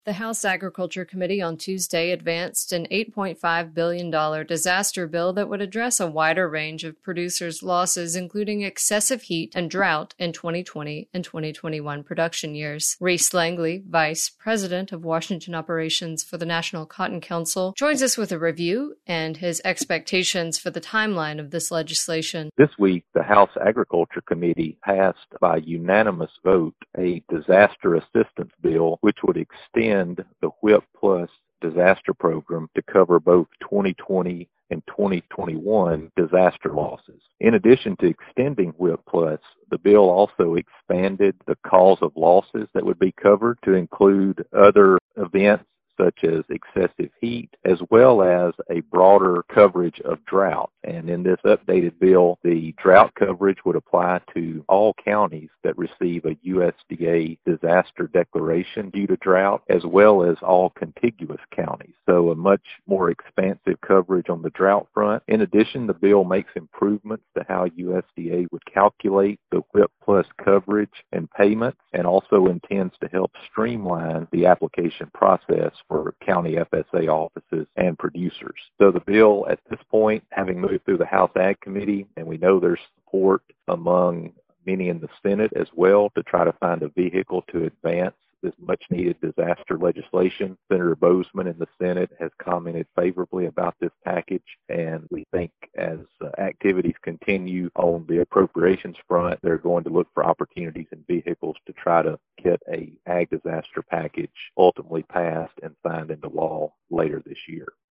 The House Agriculture Committee on Tuesday advanced an $8.5 billion disaster bill that would address a wider range of producers' losses, including excessive heat and drought in 2020 and 2021 production years. Reese Langley, Vice President of Washington Operations for the National Cotton Council, joins us with a review and his expectations for the timeline of this legislation. This week, the House Agriculture Committee passed by unanimous vote a disaster assistance bill, which would extend the WHIP Plus disaster program to cover both 2020 and 2021 disaster losses. In addition to extending WHIP Plus, the bill also expanded the cause of losses that would be covered to include other events such as excessive heat, as well as a broader coverage of drought. And in this updated bill, the drought coverage would apply to all counties that receive a USDA disaster declaration due to drought, as well as all contiguous counties. So a much more expansive coverage on the drought front. In addition, the bill makes improvements to how USDA would calculate the WHIP Plus coverage and payments, and also intends to help streamline the application process for county FSA offices and producers. So the bill at this point, having moved through the House Ag Committee, and we know there's support among many in the Senate as well to try to find a vehicle to advance this much-needed disaster legislation. Senator Boozman in the Senate has commented favorably about this package, and we think as activities continue on the appropriations front, they're going to look for opportunities and vehicles to try to get a ag disaster package ultimately passed and signed into law later this year.